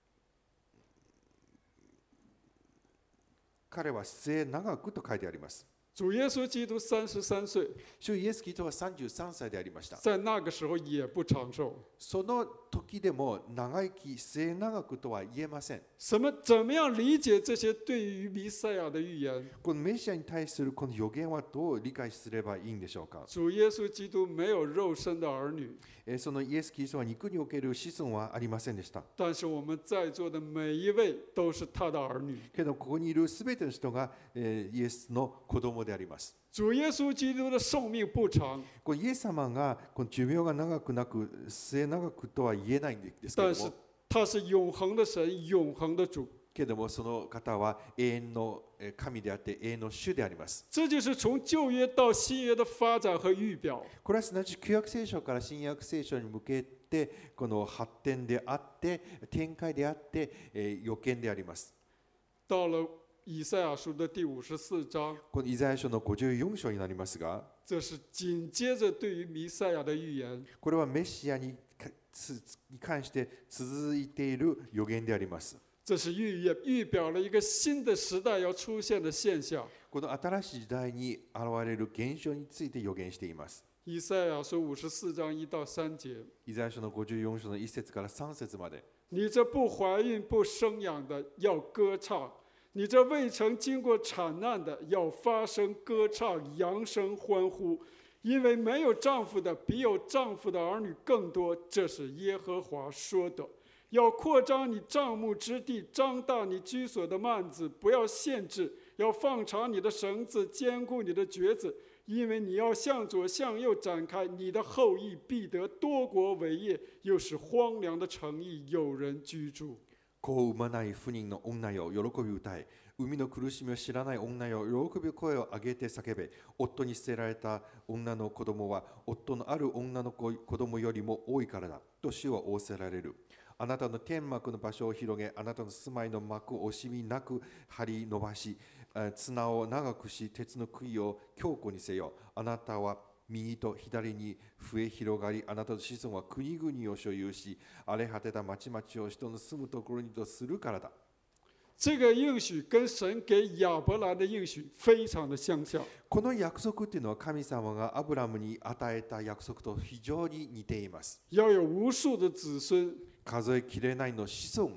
彼は末永くと書いてあります。 主耶稣基督三十三岁。 主イエス・キリストはさんじゅうさんさいでありました。 在那個時候也不長壽。 その時でも長生き、末永くとは言えません。 什麼怎麼樣理解這些對於彌賽亞的預言？ このメシアに対するこの予言はどう理解すればいいんでしょうか。 主耶穌基督沒有肉身的兒女。 そのイエス・キリストは肉における子孫はありませんでした。 但是我們在座的每一位都是他的兒女。 けどここにいるすべての人がイエスの子供であります。 主耶穌基督的壽命不長。 このイエス様がこの寿命が長くなく末長くとは言えないんですけれども、 他是永恆的神、永恆的主。 けれどもその方は永遠の神であって永遠の主であります。 這就是從舊約到新約的發展和預表。 これはすなわち旧約聖書から新約聖書に向けてこの発展であって展開であって予見であります。 到了以賽亞書的第五十四章， このイザヤ書のごじゅうよん章になりますが、 這是緊接着對於彌賽亞的預言。 これはメシアに関して続いている予言であります。 這是預言預表了一個新的時代要出現的現象。 この新しい時代に現れる現象について予言しています。 以賽亞書五十四章一到三節。 イザヤ書のごじゅうよん章の一節から三節まで。 你這不懷孕不生養的要歌唱，你這未曾經過產難的要發聲歌唱，揚聲歡呼，因為沒有丈夫的比有丈夫的兒女更多，這是耶和華說的。要擴張你帳幕之地，張大你居所的幔子，不要限制，要放長你的繩子，堅固你的橛子，因為你要向左向右展開，你的後裔必得多國為業，又使荒涼的城邑有人居住。 子を産まない不妊の女よ、喜び歌え。産みの苦しみを知らない女よ、喜び声を上げて叫べ。夫に捨てられた女の子供は、夫のある女の子供よりも多いからだ。と主は仰せられる。あなたの天幕の場所を広げ、あなたの住まいの幕を惜しみなく張り伸ばし、綱を長くし、鉄の杭を強固にせよ。あなたは右と左に増え広がり、あなたの子孫は国々を所有し、荒れ果てた町々を人の住むところにとするからだ。 这个应许跟神给亚伯蘭的应許非常的相像。 この約束っていうのは神様がアブラムに与えた約束と非常に似ています。 要有無數的子孫。 数えきれないの子孫。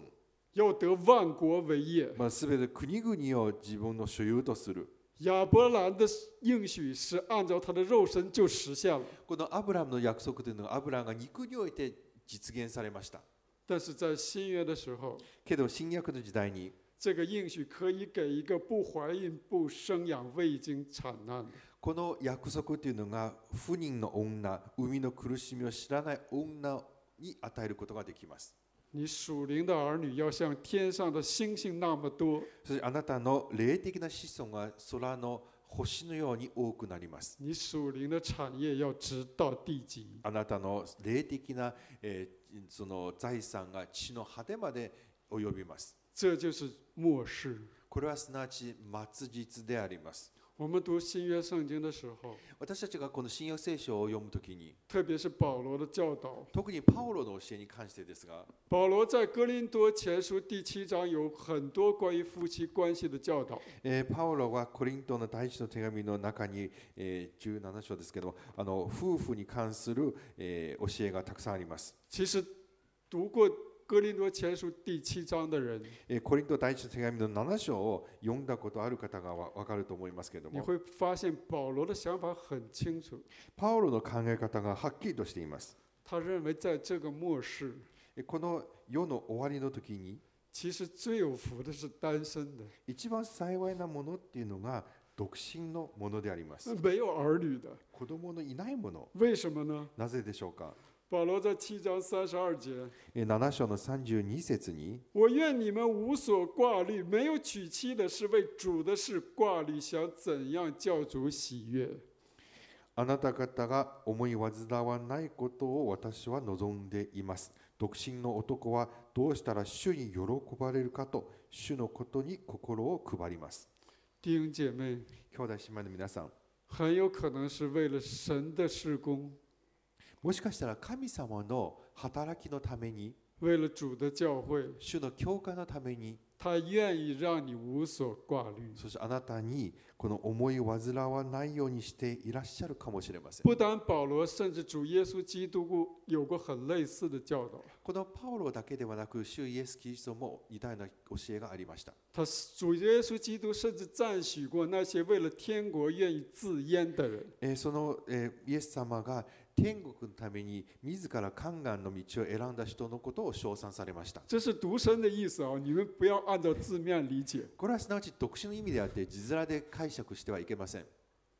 要得万国为业。 まあ、全て国々を自分の所有とする。 亚伯兰的应许是按照他的肉身就实现了， このアブラムの約束というのはアブラムが肉において実現されました。 但是在新約的时候， けど新約の時代に这个应许可以给一个不怀孕、不生养、未经产难的。 この約束というのが不妊の女、産みの苦しみを知らない女に与えることができます。 你属灵的儿女要像天上的星星那么多。 そしてあなたの霊的な子孫が空の星のように多くなります。 你属灵的产业要直到地極。 あなたの霊的な、えー、その財産が地の果てまで及びます。 这就是末世。 これはすなわち末日であります。 我们读新约圣经的时候， 私たちがこの新約聖書を読むときに、 特别是保罗的教導， 特にパウロの教えに関してですが、 保罗在哥林多前書第七章有很多关于夫妻关系的教導。 えー、パウロはコリントの第一の手紙の中に、えー、じゅうなな章ですけども、あの夫婦に関する、えー、教えがたくさんあります。 其实读过哥林多前書第七章的人， コリント第一の手紙のなな章を読んだことある方がわかると思いますけれども、 你会发现保罗的想法很清楚。 パウロの考え方がはっきりとしています。 他認為在這個末世， この世の終わりの時に、 其實最有福的是單身的， 一番幸いなものっていうのが独身のものであります。 沒有兒女的。 子供のいないもの。 為什麼呢？ なぜでしょうか。 保羅在七章三十二節， なな章のさんじゅうに節に、 我願你們無所掛慮，沒有娶妻的是為主的事掛慮，想怎樣叫主喜悅。 あなた方が思い煩わないことを私は望んでいます。独身の男はどうしたら主に喜ばれるかと、主のことに心を配ります。 弟兄姐妹， 兄弟姉妹の皆さん、 很有可能是為了神的事工， もしかしたら神様の働きのために、 為了主的教會， 主の教会のために、 他願意讓你無所掛慮。 そしてあなたにこの思い煩わないようにしていらっしゃるかもしれません。 不單保羅，甚至主耶穌基督有過很類似的教導。 このパウロだけではなく、主イエス・キリストも似たような教えがありました。 他主耶穌基督甚至讚許過那些為了天國願意自閹的人。 えー、その、えー、イエス様が天国のために自ら宦官の道を選んだ人のことを称賛されました。 這是獨身的意思啊，你們不要按照字面理解。 これはすなわち独身の意味であって字面で解釈してはいけません。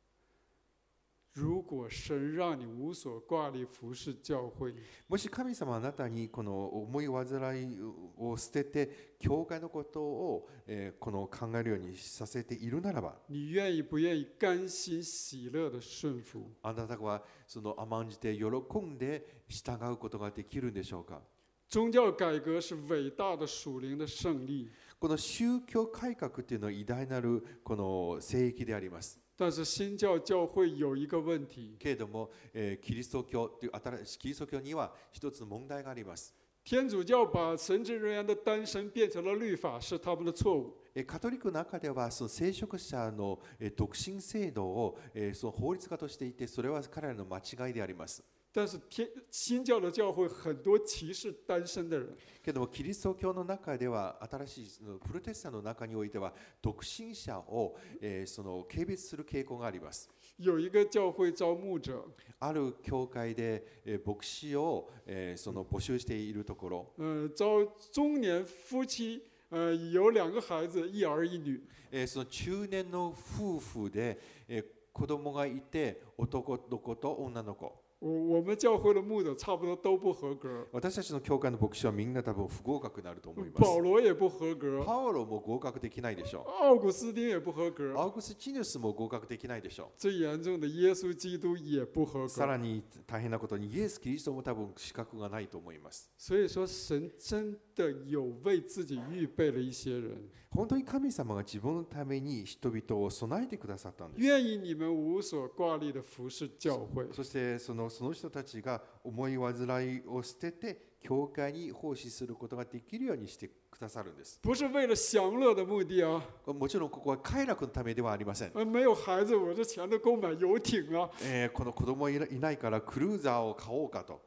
如果神讓你無所掛慮服侍教會， もし神様あなたにこの思い煩いを捨てて教会のことを、えー、この考えるようにさせているならば、 你願意不願意甘心喜樂的順服？ あなたはその甘んじて喜んで従うことができるんでしょうか。 宗教改革是偉大的屬靈的勝利， この宗教改革というのは偉大なるこの聖域であります。 但是新教教會有一個問題。 けれども、えー、キリスト教という新しいキリスト教には一つ問題があります。 天主教把神職人員的單身變成了律法，是他們的錯誤。 カトリックの中ではその聖職者の独身制度をその法律家としていて、それは彼らの間違いであります。 但是天新教的教會很多歧視單身的人。 けどもキリスト教の中では、新しいプロテスタントの中においては独身者を、えー、その軽蔑する傾向があります。 有一個教會招牧者， ある教会で、えー、牧師を、えー、その募集しているところ、 呃，招中年夫妻，呃，有兩個孩子，一兒一女。 えー、その中年の夫婦で、えー、子供がいて、男の子と女の子。 我我們教會的牧者差不多都不合格。 私たちの教会の牧師はみんな多分不合格になると思います。 保羅也不合格。 パウロも合格できないでしょう。 奧古斯丁也不合格。 アウグスチヌスも合格できないでしょう。 最嚴重的耶穌基督也不合格。 さらに大変なことにイエス・キリストも多分資格がないと思います。 所以說神真的有為自己預備了一些人。 本当に神様が自分のために人々を備えてくださったんです。 願意你們無所掛慮的服侍教會。 そしてそのその人たちが思い煩いを捨てて教会に奉仕することができるようにしてくださるんです。 不是為了享樂的目的啊。 もちろんここは快楽のためではありません。 沒有孩子，我這錢都夠買遊艇啊。 えー、この子供いないからクルーザーを買おうかと。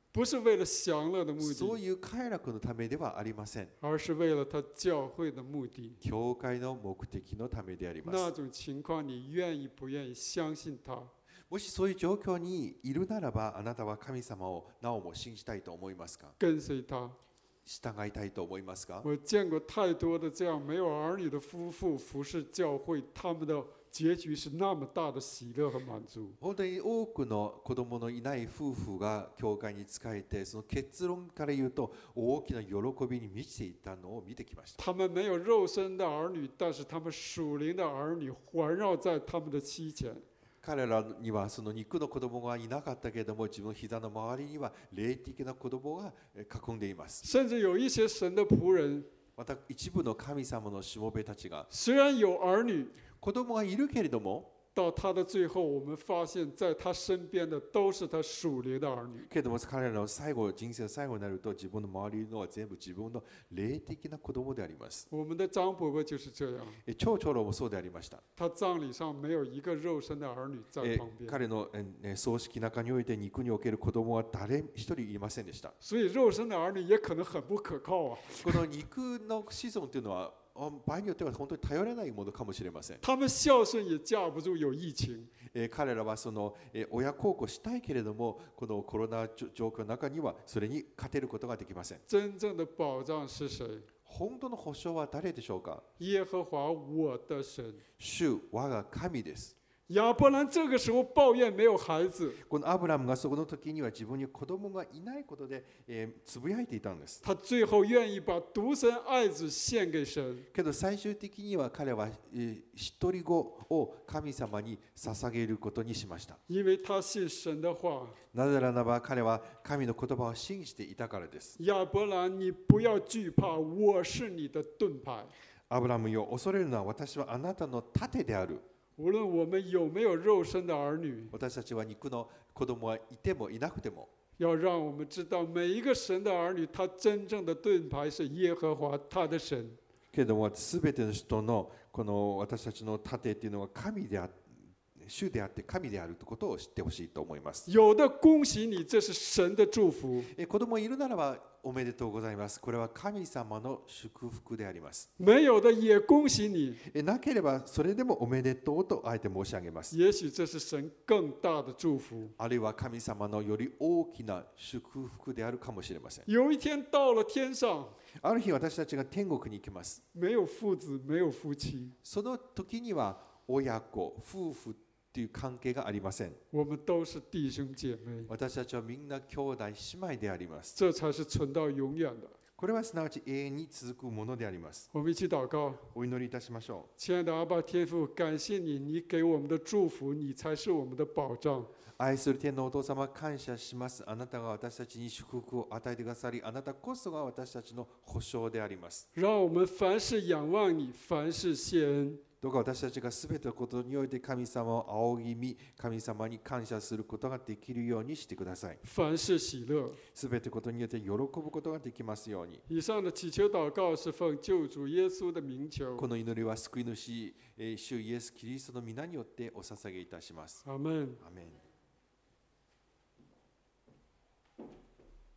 不是为了享乐的目的， そういう快楽のためではありません。 而是为了他教会的目的。 教会の目的のためでありま那す。 种情况，你愿意不愿意相信他？ もしそういう状況にいるならば、あなたは神様をなおも信じたいと思いますか？ 跟随他？ 従いたいと思いますか？ 我见过太多的这样没有儿女的夫妇服侍教会，他们的结局是那么大的喜乐和满足。 本当に多くの子供のいない夫婦が教会に仕えて、その結論から言うと大きな喜びに満ちていたのを見てきました。 他们没有肉身的儿女，但是他们属灵的儿女环绕在他们的膝前。 彼らにはその肉の子供がいなかったけれども、自分の膝の周りには霊的な子供が囲んでいます。 甚至有一些神的仆人， また一部の神様のしもべたちが虽然有儿女， 子供がいるけれども、 到他的最后，我们发现在他身边的都是他属灵的儿女。 けれども彼らの最後、人生の最後になると、自分の周りのは全部自分の霊的な子供であります。 我们的张伯伯就是这样， え長長老もそうでありました。 他葬礼上没有一个肉身的儿女在え旁边， 彼のえ葬式中において肉における子供は誰一人いませんでした。 所以肉身的儿女也可能很不可靠啊。 この肉の子孫というのは、場合によっては本当に頼れないものかもしれません。 他们孝顺也架不住有疫情。 えー彼らはその、えー親孝行したいけれども、このコロナ状況の中にはそれに勝てることができません。 真正的保障是谁？ 本当の保証は誰でしょうか？ 耶和華我的神。 主、我が神です。 亚伯兰这个时候抱怨没有孩子， このアブラムがそこの時には自分に子供がいないことで、えーつぶやいていたんです。 他最后愿意把独生爱子献给神。 けど最終的には彼は、えー一人子を神様に捧げることにしました。 因为他信神的话。 なぜならば彼は神の言葉を信じていたからです。 亚伯兰，你不要惧怕，我是你的盾牌。 アブラムよ、恐れるのは私はあなたの盾である。 无论我们有没有肉身的儿女， 私たちは肉の子供はいてもいなくても、 要让我们知道每一个神的儿女，他真正的盾牌是耶和华他的神。 けれども全ての人のこの私たちの盾っていうのは神であって主であって神であるということを知ってほしいと思います。 有的恭喜你，这是神的祝福； え子供いるならばおめでとうございます。これは神様の祝福であります。 没有的也恭喜你。 えなければそれでもおめでとうとあえて申し上げます。 也许这是神更大的祝福。 あるいは神様のより大きな祝福であるかもしれません。 有一天到了天上， ある日私たちが天国に行きます。 没有父子，没有夫妻， その時には親子、夫婦という関係がありません。 我们都是弟兄姐妹。 私たちはみんな兄弟姉妹であります。 这才是存到永遠的。 これはすなわち永遠に続くものであります。 我们一起祷告。 お祈りいたしましょう。 亲爱的阿爸天父，感谢你，你给我们的祝福，你才是我们的保障。 愛する天のお父様、感謝します。あなたが私たちに祝福を与えてくださり、あなたこそが私たちの保証であります。 让我们凡事仰望你，凡事谢恩。 どうか私たちがすべてのことにおいて神様を仰ぎ見、神様に感謝することができるようにしてください。 凡事喜乐。 すべてのことによって喜ぶことができますように。 以上的祈求祷告是奉救主耶稣的名求。 この祈りは救い主、主イエス・キリストの皆によってお捧げいたします。 阿門。 アメン。